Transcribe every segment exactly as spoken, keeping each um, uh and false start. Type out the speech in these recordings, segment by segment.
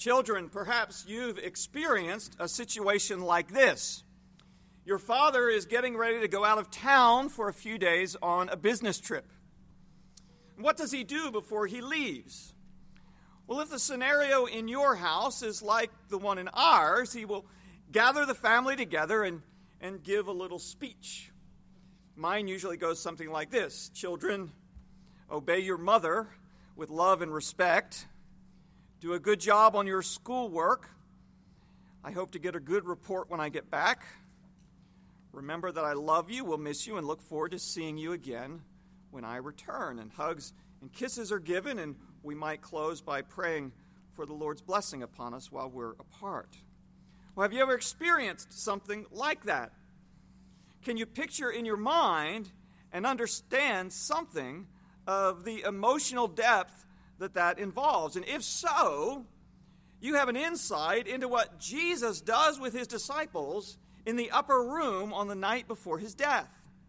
Children, perhaps you've experienced a situation like this. Your father is getting ready to go out of town for a few days on a business trip. What does he do before he leaves? Well, if the scenario in your house is like the one in ours, he will gather the family together and, and give a little speech. Mine usually goes something like this: children, obey your mother with love and respect. Do a good job on your schoolwork. I hope to get a good report when I get back. Remember that I love you, will miss you, and look forward to seeing you again when I return. And hugs and kisses are given, and we might close by praying for the Lord's blessing upon us while we're apart. Well, have you ever experienced something like that? Can you picture in your mind and understand something of the emotional depth that that involves? And if so, you have an insight into what Jesus does with his disciples in the upper room on the night before his death.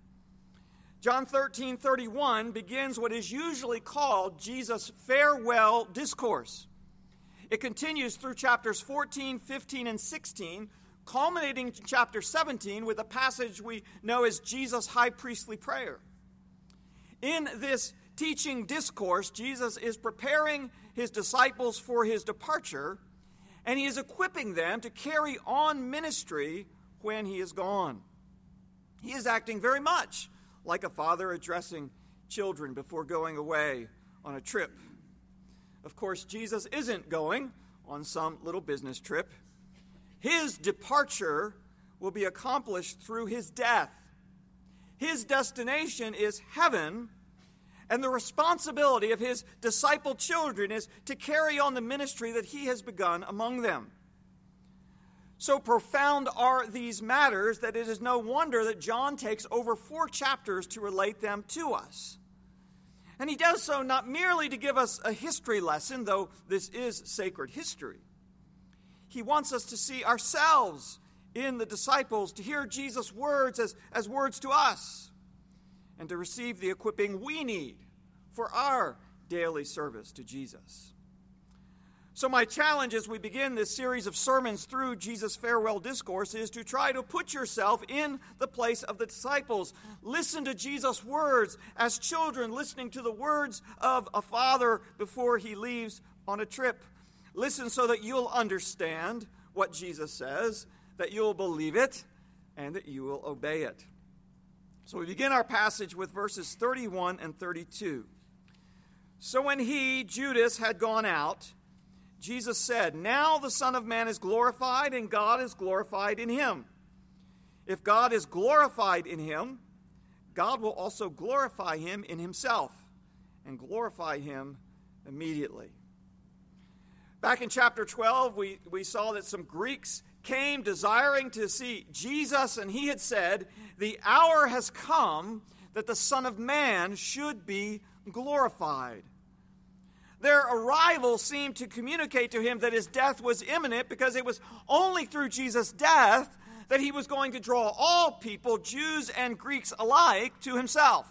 John thirteen thirty-one begins what is usually called Jesus' farewell discourse. It continues through chapters fourteen, fifteen, and sixteen, culminating in chapter seventeen with a passage we know as Jesus' high priestly prayer. In this teaching discourse, Jesus is preparing his disciples for his departure, and he is equipping them to carry on ministry when he is gone. He is acting very much like a father addressing children before going away on a trip. Of course, Jesus isn't going on some little business trip. His departure will be accomplished through his death. His destination is heaven, and the responsibility of his disciple children is to carry on the ministry that he has begun among them. So profound are these matters that it is no wonder that John takes over four chapters to relate them to us. And he does so not merely to give us a history lesson, though this is sacred history. He wants us to see ourselves in the disciples, to hear Jesus' words as, as words to us, and to receive the equipping we need for our daily service to Jesus. So my challenge as we begin this series of sermons through Jesus' farewell discourse is to try to put yourself in the place of the disciples. Listen to Jesus' words as children listening to the words of a father before he leaves on a trip. Listen so that you'll understand what Jesus says, that you'll believe it, and that you will obey it. So we begin our passage with verses thirty-one and thirty-two. So when he, Judas, had gone out, Jesus said, "Now the Son of Man is glorified, and God is glorified in him. If God is glorified in him, God will also glorify him in himself, and glorify him immediately." Back in chapter twelve, we, we saw that some Greeks came desiring to see Jesus, and he had said, "The hour has come that the Son of Man should be glorified." Their arrival seemed to communicate to him that his death was imminent, because it was only through Jesus' death that he was going to draw all people, Jews and Greeks alike, to himself.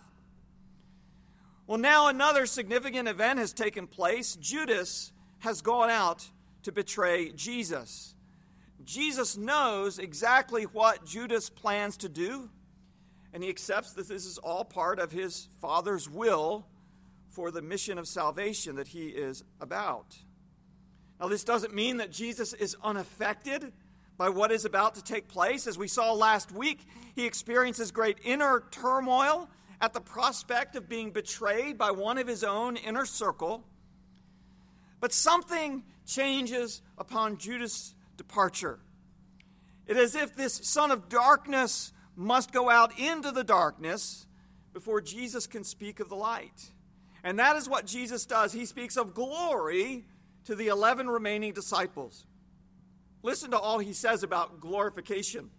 Well, now another significant event has taken place. Judas has gone out to betray Jesus. Jesus knows exactly what Judas plans to do, and he accepts that this is all part of his Father's will for the mission of salvation that he is about. Now, this doesn't mean that Jesus is unaffected by what is about to take place. As we saw last week, he experiences great inner turmoil at the prospect of being betrayed by one of his own inner circle. But something changes upon Judas' departure. It is as if this son of darkness must go out into the darkness before Jesus can speak of the light. And that is what Jesus does. He speaks of glory to the eleven remaining disciples. Listen to all he says about glorification.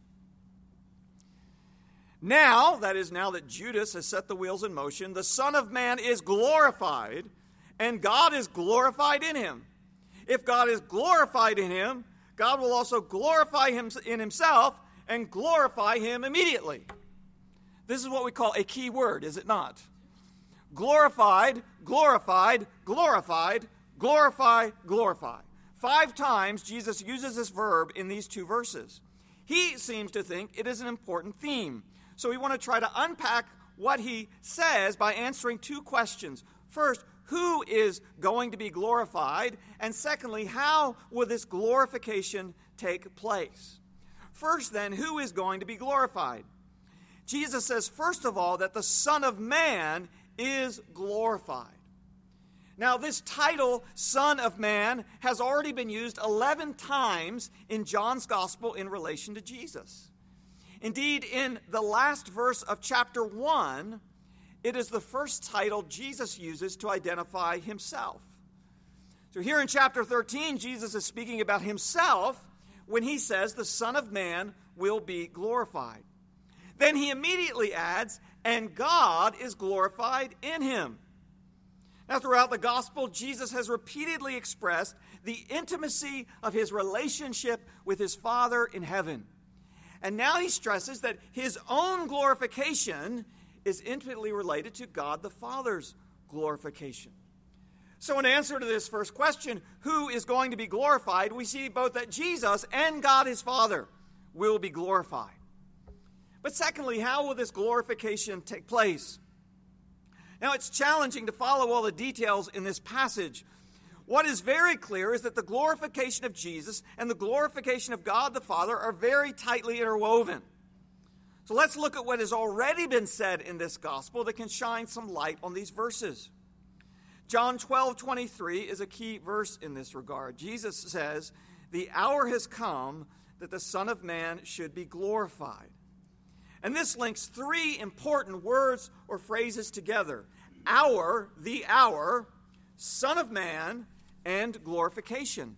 Now, that is now that Judas has set the wheels in motion, the Son of Man is glorified, and God is glorified in him. If God is glorified in him, God will also glorify him in himself and glorify him immediately. This is what we call a key word, is it not? Glorified, glorified, glorified, glorify, glorify. Five times Jesus uses this verb in these two verses. He seems to think it is an important theme. So we want to try to unpack what he says by answering two questions. First, who is going to be glorified? And secondly, how will this glorification take place? First, then, who is going to be glorified? Jesus says, first of all, that the Son of Man is glorified. Now, this title, Son of Man, has already been used eleven times in John's Gospel in relation to Jesus. Indeed, in the last verse of chapter one, it is the first title Jesus uses to identify himself. So here in chapter thirteen, Jesus is speaking about himself when he says the Son of Man will be glorified. Then he immediately adds, and God is glorified in him. Now, throughout the gospel, Jesus has repeatedly expressed the intimacy of his relationship with his Father in heaven. And now he stresses that his own glorification is intimately related to God the Father's glorification. So in answer to this first question, who is going to be glorified, we see both that Jesus and God his Father will be glorified. But secondly, how will this glorification take place? Now, it's challenging to follow all the details in this passage. What is very clear is that the glorification of Jesus and the glorification of God the Father are very tightly interwoven. So let's look at what has already been said in this gospel that can shine some light on these verses. John twelve twenty-three is a key verse in this regard. Jesus says, "The hour has come that the Son of Man should be glorified." And this links three important words or phrases together. Hour, the hour, Son of Man, and glorification.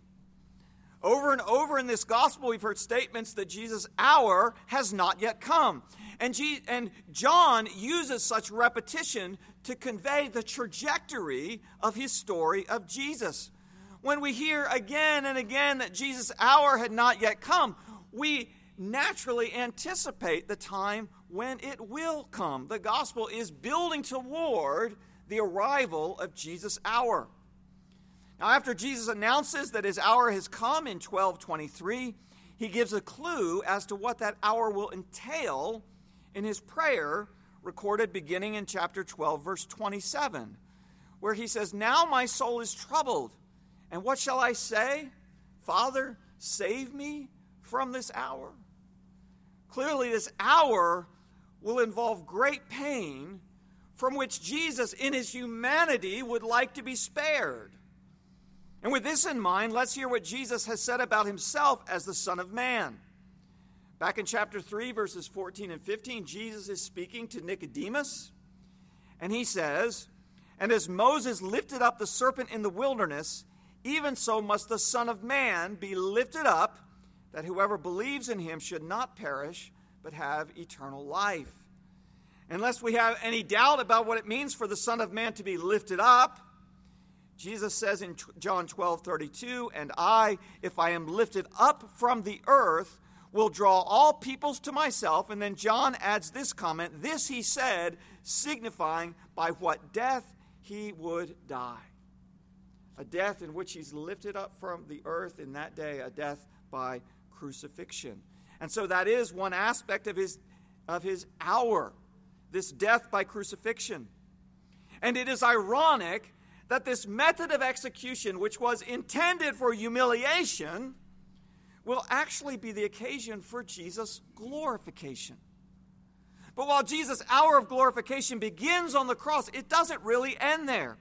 Over and over in this gospel, we've heard statements that Jesus' hour has not yet come. And, G- and John uses such repetition to convey the trajectory of his story of Jesus. When we hear again and again that Jesus' hour had not yet come, we naturally anticipate the time when it will come. The gospel is building toward the arrival of Jesus' hour. Now, after Jesus announces that his hour has come in twelve twenty-three, he gives a clue as to what that hour will entail in his prayer recorded beginning in chapter twelve, verse twenty-seven, where he says, "Now my soul is troubled, and what shall I say? Father, save me from this hour." Clearly, this hour will involve great pain from which Jesus, in his humanity, would like to be spared. And with this in mind, let's hear what Jesus has said about himself as the Son of Man. Back in chapter three, verses fourteen and fifteen, Jesus is speaking to Nicodemus, and he says, "And as Moses lifted up the serpent in the wilderness, even so must the Son of Man be lifted up, that whoever believes in him should not perish, but have eternal life." Unless we have any doubt about what it means for the Son of Man to be lifted up, Jesus says in John twelve thirty-two, "And I, if I am lifted up from the earth, will draw all peoples to myself." And then John adds this comment, "This he said, signifying by what death he would die." A death in which he's lifted up from the earth in that day, a death by crucifixion. And so that is one aspect of his, of his hour, this death by crucifixion. And it is ironic that this method of execution, which was intended for humiliation, will actually be the occasion for Jesus' glorification. But while Jesus' hour of glorification begins on the cross, it doesn't really end there.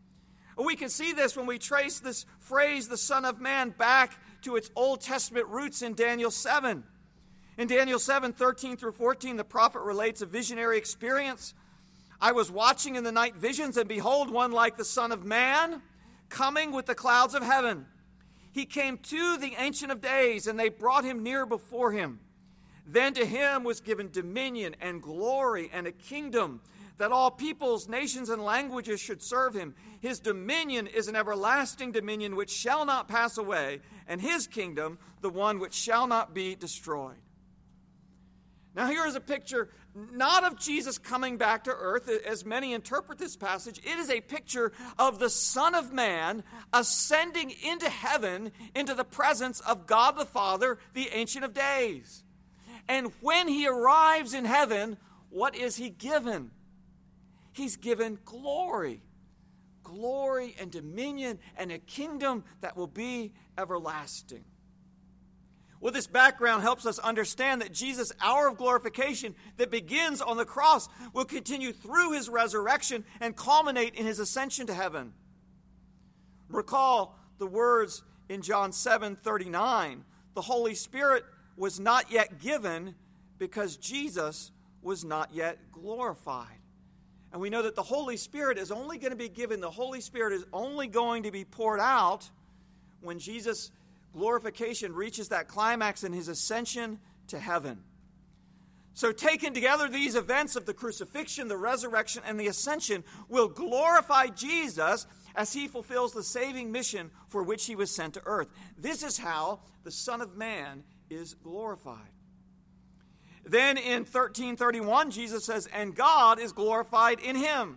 We can see this when we trace this phrase, the Son of Man, back to its Old Testament roots in Daniel seven. In Daniel seven, thirteen through fourteen, the prophet relates a visionary experience. "I was watching in the night visions, and behold, one like the Son of Man, coming with the clouds of heaven. He came to the Ancient of Days, and they brought him near before him. Then to him was given dominion and glory and a kingdom, that all peoples, nations, and languages should serve him. His dominion is an everlasting dominion which shall not pass away, and his kingdom the one which shall not be destroyed." Now here is a picture not of Jesus coming back to earth, as many interpret this passage. It is a picture of the Son of Man ascending into heaven, into the presence of God the Father, the Ancient of Days. And when he arrives in heaven, what is he given? He's given glory. Glory and dominion and a kingdom that will be everlasting. Well, this background helps us understand that Jesus' hour of glorification that begins on the cross will continue through his resurrection and culminate in his ascension to heaven. Recall the words in John seven thirty-nine. The Holy Spirit was not yet given because Jesus was not yet glorified. And we know that the Holy Spirit is only going to be given, the Holy Spirit is only going to be poured out when Jesus' glorification reaches that climax in his ascension to heaven. So taken together, these events of the crucifixion, the resurrection, and the ascension will glorify Jesus as he fulfills the saving mission for which he was sent to earth. This is how the Son of Man is glorified. Then in thirteen thirty-one, Jesus says, and God is glorified in him.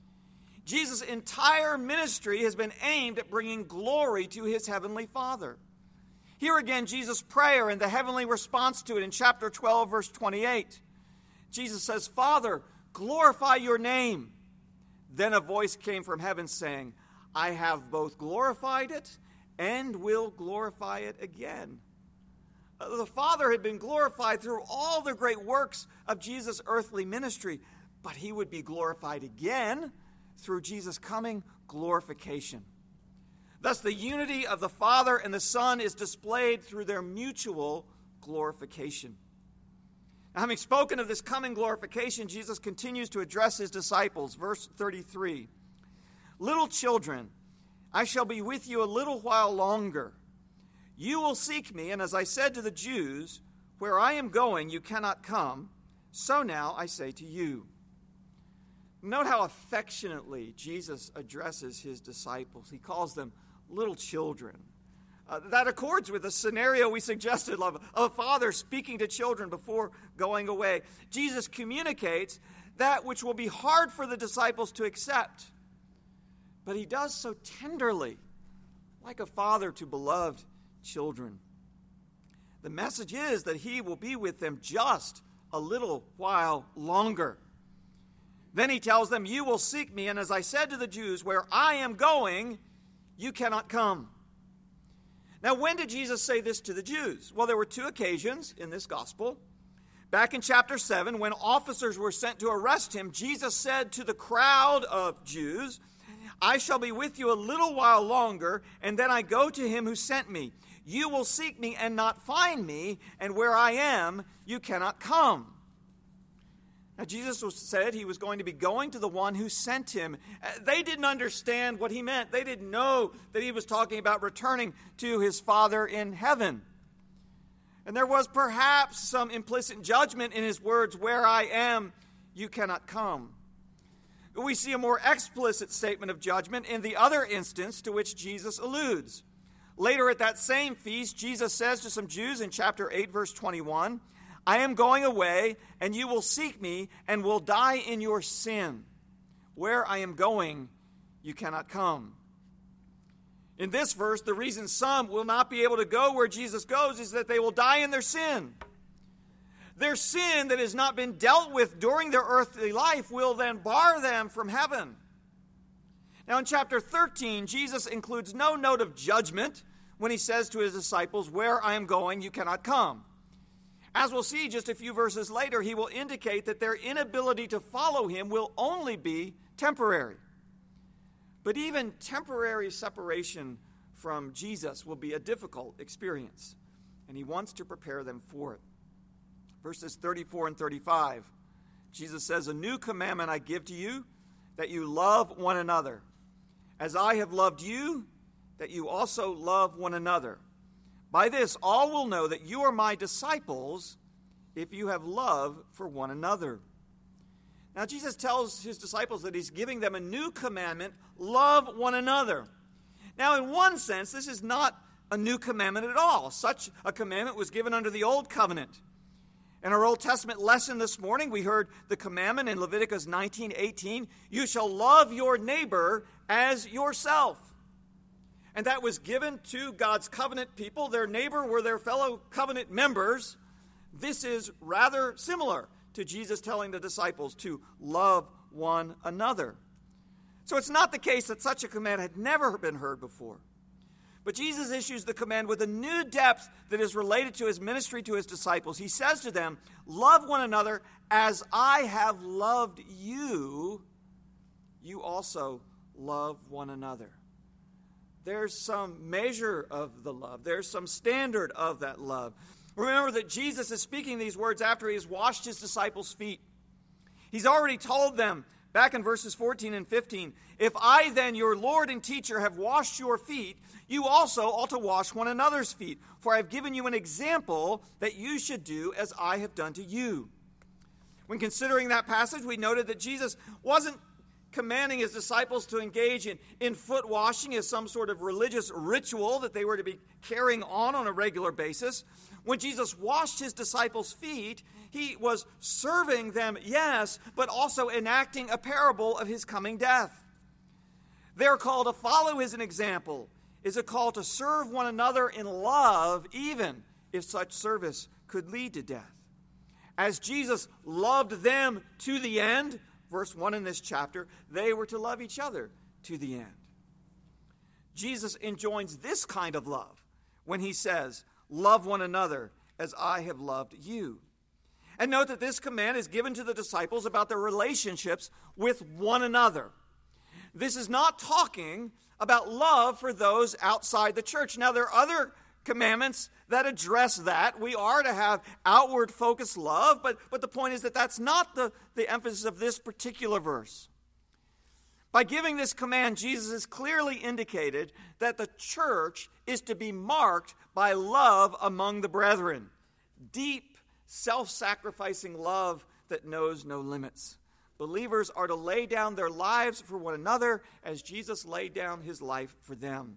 Jesus' entire ministry has been aimed at bringing glory to his heavenly Father. Here again, Jesus' prayer and the heavenly response to it in chapter twelve, verse twenty-eight. Jesus says, Father, glorify your name. Then a voice came from heaven saying, I have both glorified it and will glorify it again. The Father had been glorified through all the great works of Jesus' earthly ministry, but he would be glorified again through Jesus' coming glorification. Thus, the unity of the Father and the Son is displayed through their mutual glorification. Now, having spoken of this coming glorification, Jesus continues to address his disciples. Verse thirty-three, little children, I shall be with you a little while longer. You will seek me, and as I said to the Jews, where I am going, you cannot come. So now I say to you. Note how affectionately Jesus addresses his disciples. He calls them little children. Uh, that accords with the scenario we suggested of, of a father speaking to children before going away. Jesus communicates that which will be hard for the disciples to accept, but he does so tenderly, like a father to beloved children. The message is that he will be with them just a little while longer. Then he tells them, you will seek me, and as I said to the Jews, where I am going, you cannot come. Now, when did Jesus say this to the Jews? Well, there were two occasions in this gospel. Back in chapter seven, when officers were sent to arrest him, Jesus said to the crowd of Jews, I shall be with you a little while longer, and then I go to him who sent me. You will seek me and not find me, and where I am, you cannot come. Now, Jesus said he was going to be going to the one who sent him. They didn't understand what he meant. They didn't know that he was talking about returning to his Father in heaven. And there was perhaps some implicit judgment in his words, where I am, you cannot come. But we see a more explicit statement of judgment in the other instance to which Jesus alludes. Later at that same feast, Jesus says to some Jews in chapter eight, verse twenty-one, I am going away, and you will seek me, and will die in your sin. Where I am going, you cannot come. In this verse, the reason some will not be able to go where Jesus goes is that they will die in their sin. Their sin that has not been dealt with during their earthly life will then bar them from heaven. Now in chapter thirteen, Jesus includes no note of judgment when he says to his disciples, where I am going, you cannot come. As we'll see just a few verses later, he will indicate that their inability to follow him will only be temporary. But even temporary separation from Jesus will be a difficult experience, and he wants to prepare them for it. Verses thirty-four and thirty-five, Jesus says, a new commandment I give to you, that you love one another. As I have loved you, that you also love one another. By this all will know that you are my disciples, if you have love for one another. Now Jesus tells his disciples that he's giving them a new commandment, love one another. Now in one sense, this is not a new commandment at all. Such a commandment was given under the old covenant. In our Old Testament lesson this morning, we heard the commandment in Leviticus nineteen eighteen, you shall love your neighbor as yourself. And that was given to God's covenant people. Their neighbor were their fellow covenant members. This is rather similar to Jesus telling the disciples to love one another. So it's not the case that such a command had never been heard before. But Jesus issues the command with a new depth that is related to his ministry to his disciples. He says to them, love one another as I have loved you, you also love one another. There's some measure of the love. There's some standard of that love. Remember that Jesus is speaking these words after he has washed his disciples' feet. He's already told them, back in verses fourteen and fifteen, if I then, your Lord and teacher, have washed your feet, you also ought to wash one another's feet. For I have given you an example that you should do as I have done to you. When considering that passage, we noted that Jesus wasn't commanding his disciples to engage in, in foot washing as some sort of religious ritual that they were to be carrying on on a regular basis. When Jesus washed his disciples' feet, he was serving them, yes, but also enacting a parable of his coming death. They're called to follow his example, is a call to serve one another in love, even if such service could lead to death. As Jesus loved them to the end, verse one in this chapter, they were to love each other to the end. Jesus enjoins this kind of love when he says, love one another as I have loved you. And note that this command is given to the disciples about their relationships with one another. This is not talking about love for those outside the church. Now, there are other commandments that address that. We are to have outward focused love, but, but the point is that that's not the, the emphasis of this particular verse. By giving this command, Jesus has clearly indicated that the church is to be marked by love among the brethren. Deep, self-sacrificing love that knows no limits. Believers are to lay down their lives for one another as Jesus laid down his life for them.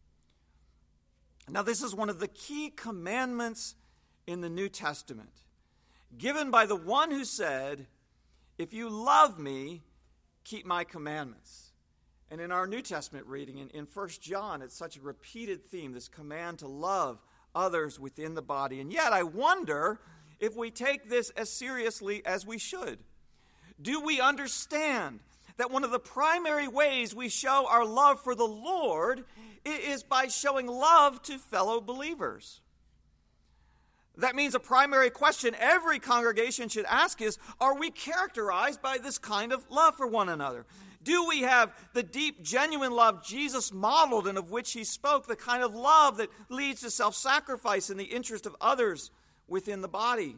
Now, this is one of the key commandments in the New Testament, given by the one who said, if you love me, keep my commandments. And in our New Testament reading, in, in First John, it's such a repeated theme, this command to love others within the body. And yet, I wonder if we take this as seriously as we should. Do we understand that one of the primary ways we show our love for the Lord is by showing love to fellow believers? That means a primary question every congregation should ask is, are we characterized by this kind of love for one another? Do we have the deep, genuine love Jesus modeled and of which he spoke, the kind of love that leads to self-sacrifice in the interest of others within the body?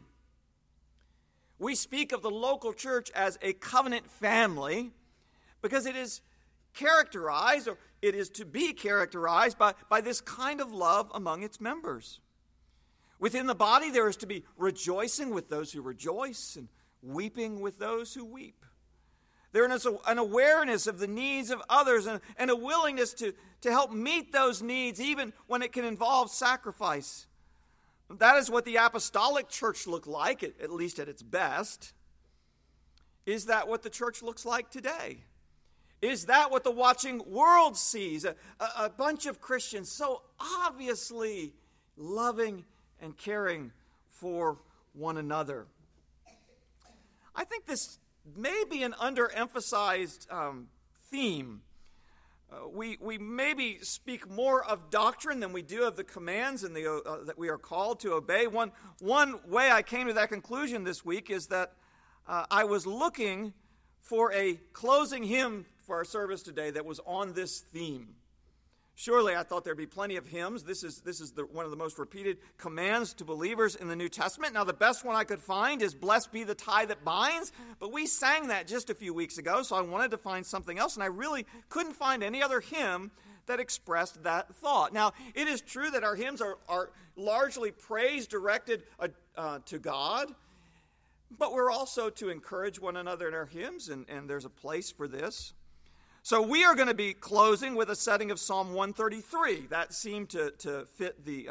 We speak of the local church as a covenant family because it is characterized, or it is to be characterized by, by this kind of love among its members. Within the body, there is to be rejoicing with those who rejoice and weeping with those who weep. There is an awareness of the needs of others and, and a willingness to, to help meet those needs even when it can involve sacrifice. That is what the apostolic church looked like, at, at least at its best. Is that what the church looks like today? Is that what the watching world sees? A, a, a bunch of Christians so obviously loving and caring for one another. I think this may be an underemphasized um, theme. Uh, we, we maybe speak more of doctrine than we do of the commands and the, uh, that we are called to obey. One, one way I came to that conclusion this week is that uh, I was looking for a closing hymn for our service today that was on this theme. Surely I thought there'd be plenty of hymns. This is, this is the, one of the most repeated commands to believers in the New Testament. Now, the best one I could find is "Blessed be the tie that binds," but we sang that just a few weeks ago, so I wanted to find something else, and I really couldn't find any other hymn that expressed that thought. Now, it is true that our hymns are, are largely praise directed uh, uh, to God, but we're also to encourage one another in our hymns, and, and there's a place for this. So we are going to be closing with a setting of Psalm one thirty-three. That seemed to, to fit the, um,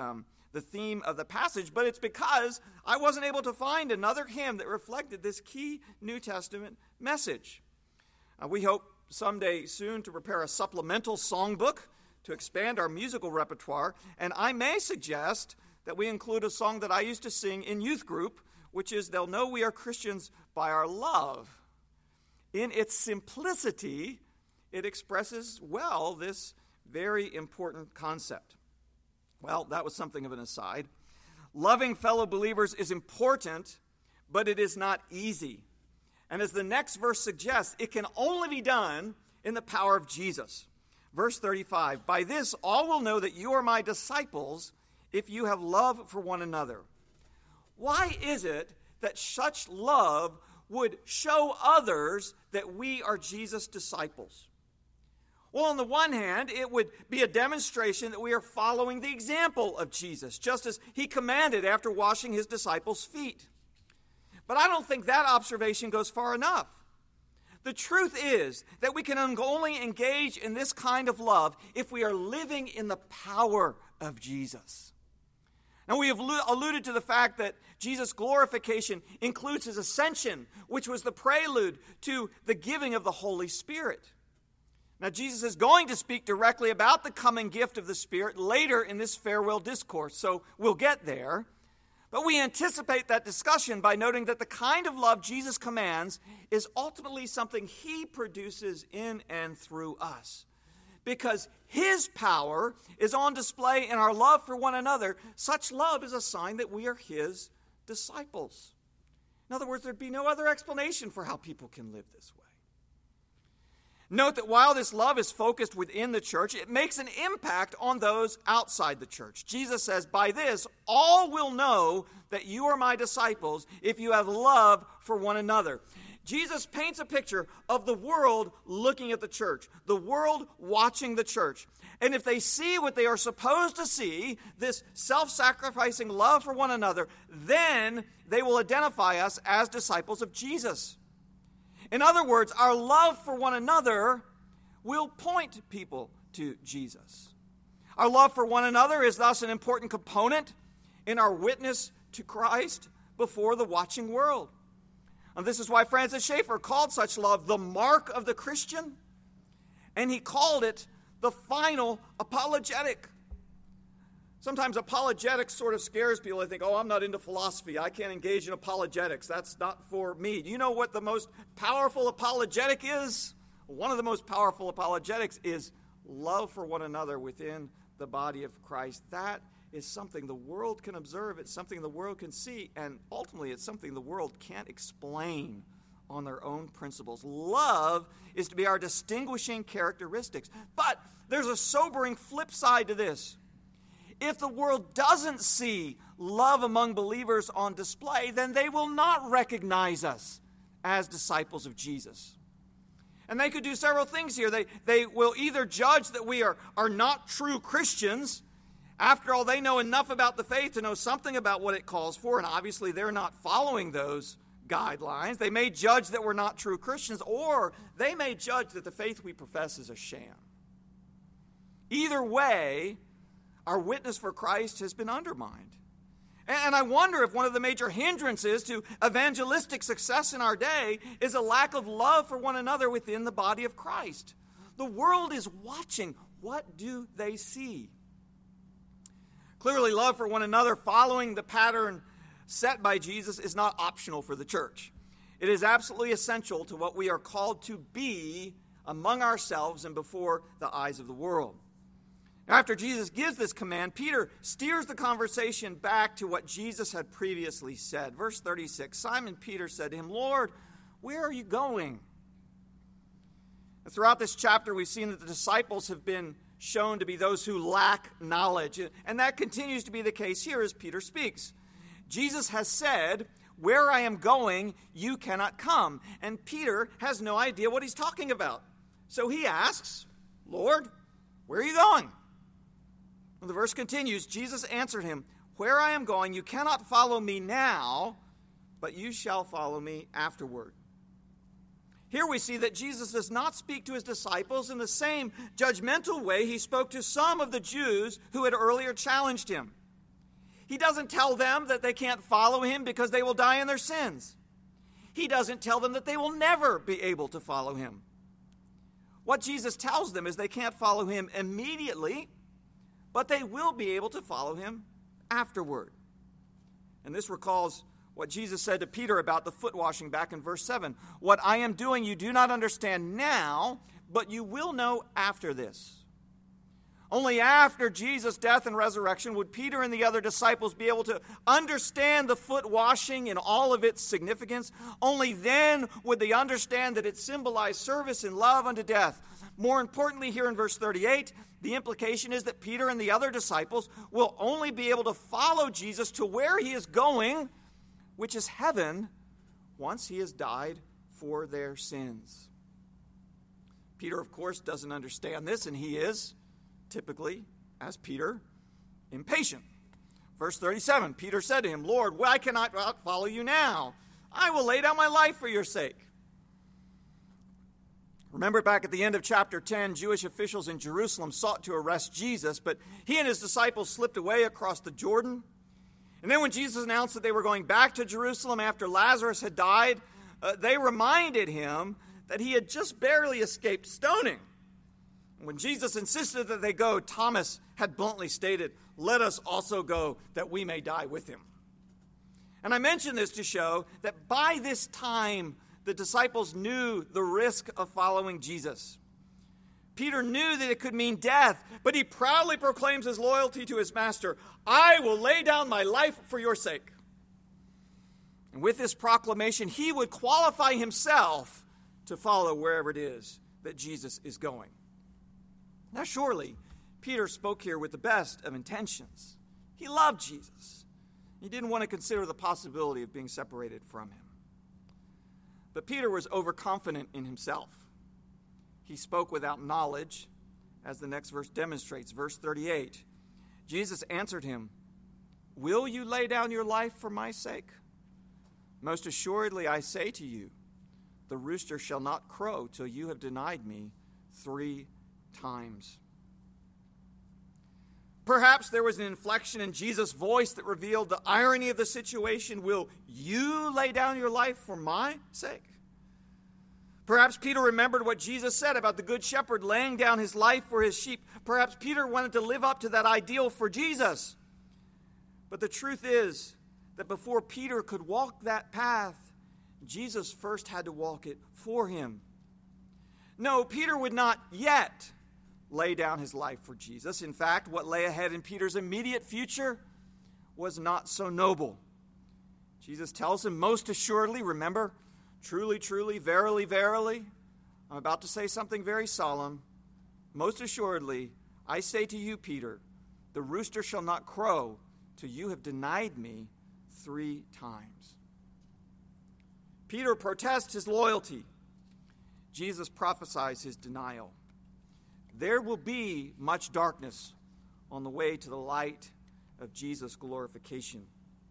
the theme of the passage, but it's because I wasn't able to find another hymn that reflected this key New Testament message. Uh, we hope someday soon to prepare a supplemental songbook to expand our musical repertoire, and I may suggest that we include a song that I used to sing in youth group, which is "They'll Know We Are Christians by Our Love." In its simplicity, it expresses well this very important concept. Well, that was something of an aside. Loving fellow believers is important, but it is not easy. And as the next verse suggests, it can only be done in the power of Jesus. Verse thirty-five, "By this all will know that you are my disciples if you have love for one another." Why is it that such love would show others that we are Jesus' disciples? Well, on the one hand, it would be a demonstration that we are following the example of Jesus, just as he commanded after washing his disciples' feet. But I don't think that observation goes far enough. The truth is that we can only engage in this kind of love if we are living in the power of Jesus. Now, we have alluded to the fact that Jesus' glorification includes his ascension, which was the prelude to the giving of the Holy Spirit. Now, Jesus is going to speak directly about the coming gift of the Spirit later in this farewell discourse, so we'll get there. But we anticipate that discussion by noting that the kind of love Jesus commands is ultimately something he produces in and through us. Because his power is on display in our love for one another, such love is a sign that we are his disciples. In other words, there'd be no other explanation for how people can live this way. Note that while this love is focused within the church, it makes an impact on those outside the church. Jesus says, "By this, all will know that you are my disciples if you have love for one another." Jesus paints a picture of the world looking at the church, the world watching the church. And if they see what they are supposed to see, this self-sacrificing love for one another, then they will identify us as disciples of Jesus. In other words, our love for one another will point people to Jesus. Our love for one another is thus an important component in our witness to Christ before the watching world. And this is why Francis Schaeffer called such love the mark of the Christian, and he called it the final apologetic. Sometimes apologetics sort of scares people. They think, oh, I'm not into philosophy. I can't engage in apologetics. That's not for me. Do you know what the most powerful apologetic is? One of the most powerful apologetics is love for one another within the body of Christ. That is something the world can observe. It's something the world can see. And ultimately, it's something the world can't explain on their own principles. Love is to be our distinguishing characteristics. But there's a sobering flip side to this. If the world doesn't see love among believers on display, then they will not recognize us as disciples of Jesus. And they could do several things here. They, they will either judge that we are, are not true Christians. After all, they know enough about the faith to know something about what it calls for, and obviously they're not following those guidelines. They may judge that we're not true Christians, or they may judge that the faith we profess is a sham. Either way, our witness for Christ has been undermined. And I wonder if one of the major hindrances to evangelistic success in our day is a lack of love for one another within the body of Christ. The world is watching. What do they see? Clearly, love for one another, following the pattern set by Jesus, is not optional for the church. It is absolutely essential to what we are called to be among ourselves and before the eyes of the world. After Jesus gives this command, Peter steers the conversation back to what Jesus had previously said. Verse thirty-six, Simon Peter said to him, "Lord, where are you going?" And throughout this chapter, we've seen that the disciples have been shown to be those who lack knowledge. And that continues to be the case here as Peter speaks. Jesus has said, "Where I am going, you cannot come." And Peter has no idea what he's talking about. So he asks, "Lord, where are you going?" And the verse continues, Jesus answered him, "Where I am going, you cannot follow me now, but you shall follow me afterward." Here we see that Jesus does not speak to his disciples in the same judgmental way he spoke to some of the Jews who had earlier challenged him. He doesn't tell them that they can't follow him because they will die in their sins. He doesn't tell them that they will never be able to follow him. What Jesus tells them is they can't follow him immediately, but they will be able to follow him afterward. And this recalls what Jesus said to Peter about the foot washing back in verse seven. What I am doing you do not understand now, but you will know after this. Only after Jesus' death and resurrection would Peter and the other disciples be able to understand the foot washing in all of its significance. Only then would they understand that it symbolized service and love unto death. More importantly, here in verse thirty-eight, the implication is that Peter and the other disciples will only be able to follow Jesus to where he is going, which is heaven, once he has died for their sins. Peter, of course, doesn't understand this, and he is, typically, as Peter, impatient. Verse thirty-seven, Peter said to him, Lord, why can I not follow you now? I will lay down my life for your sake. Remember back at the end of chapter ten, Jewish officials in Jerusalem sought to arrest Jesus, but he and his disciples slipped away across the Jordan. And then when Jesus announced that they were going back to Jerusalem after Lazarus had died, uh, they reminded him that he had just barely escaped stoning. When Jesus insisted that they go, Thomas had bluntly stated, let us also go that we may die with him. And I mention this to show that by this time, the disciples knew the risk of following Jesus. Peter knew that it could mean death, but he proudly proclaims his loyalty to his master. I will lay down my life for your sake. And with this proclamation, he would qualify himself to follow wherever it is that Jesus is going. Now, surely, Peter spoke here with the best of intentions. He loved Jesus. He didn't want to consider the possibility of being separated from him. But Peter was overconfident in himself. He spoke without knowledge, as the next verse demonstrates. Verse thirty-eight, Jesus answered him, will you lay down your life for my sake? Most assuredly, I say to you, the rooster shall not crow till you have denied me three times. Perhaps there was an inflection in Jesus' voice that revealed the irony of the situation. Will you lay down your life for my sake? Perhaps Peter remembered what Jesus said about the good shepherd laying down his life for his sheep. Perhaps Peter wanted to live up to that ideal for Jesus. But the truth is that before Peter could walk that path, Jesus first had to walk it for him. No, Peter would not yet lay down his life for Jesus. In fact, what lay ahead in Peter's immediate future was not so noble. Jesus tells him most assuredly, remember, truly, truly, verily, verily, I'm about to say something very solemn. Most assuredly, I say to you, Peter, the rooster shall not crow till you have denied me three times. Peter protests his loyalty. Jesus prophesies his denial. There will be much darkness on the way to the light of Jesus' glorification.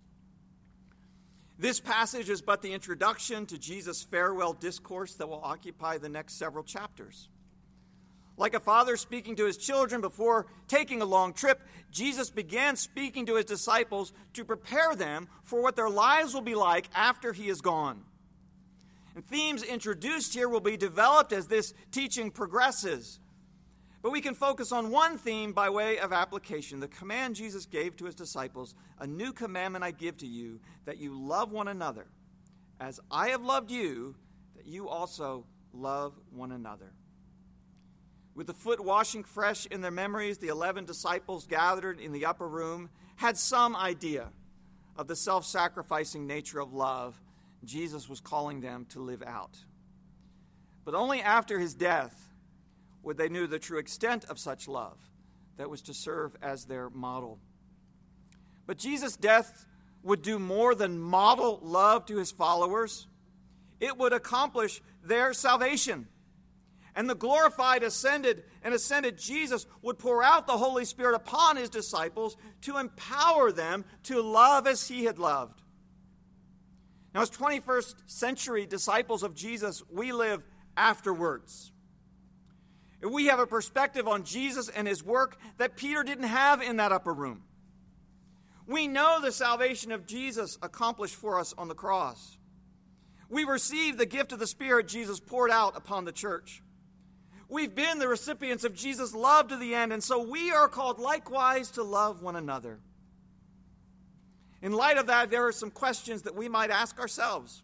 This passage is but the introduction to Jesus' farewell discourse that will occupy the next several chapters. Like a father speaking to his children before taking a long trip, Jesus began speaking to his disciples to prepare them for what their lives will be like after he is gone. And themes introduced here will be developed as this teaching progresses. But we can focus on one theme by way of application, the command Jesus gave to his disciples, a new commandment I give to you, that you love one another. As I have loved you, that you also love one another. With the foot washing fresh in their memories, the eleven disciples gathered in the upper room had some idea of the self-sacrificing nature of love Jesus was calling them to live out. But only after his death would they know the true extent of such love that was to serve as their model. But Jesus' death would do more than model love to his followers. It would accomplish their salvation. And the glorified, ascended, and ascended Jesus would pour out the Holy Spirit upon his disciples to empower them to love as he had loved. Now, as twenty-first century disciples of Jesus, we live afterwards. We have a perspective on Jesus and his work that Peter didn't have in that upper room. We know the salvation of Jesus accomplished for us on the cross. We've received the gift of the Spirit Jesus poured out upon the church. We've been the recipients of Jesus' love to the end, and so we are called likewise to love one another. In light of that, there are some questions that we might ask ourselves.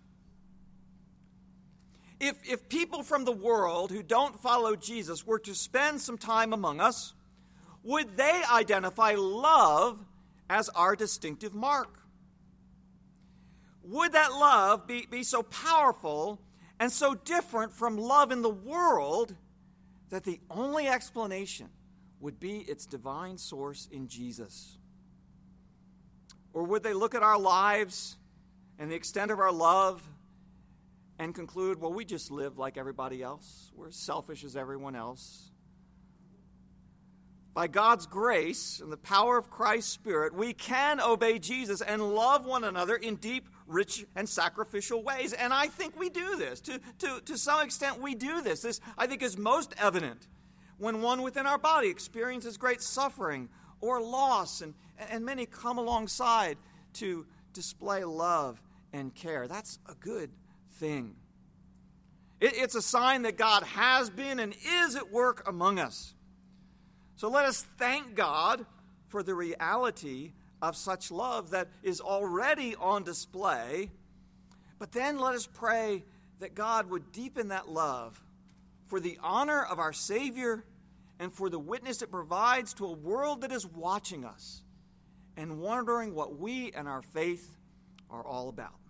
If, if people from the world who don't follow Jesus were to spend some time among us, would they identify love as our distinctive mark? Would that love be, be so powerful and so different from love in the world that the only explanation would be its divine source in Jesus? Or would they look at our lives and the extent of our love and conclude, well, we just live like everybody else. We're as selfish as everyone else. By God's grace and the power of Christ's Spirit, we can obey Jesus and love one another in deep, rich, and sacrificial ways. And I think we do this. To, to, to some extent, we do this. This, I think, is most evident when one within our body experiences great suffering or loss, and, and many come alongside to display love and care. That's a good thing. It, it's a sign that God has been and is at work among us. So let us thank God for the reality of such love that is already on display. But then let us pray that God would deepen that love for the honor of our Savior and for the witness it provides to a world that is watching us and wondering what we and our faith are all about.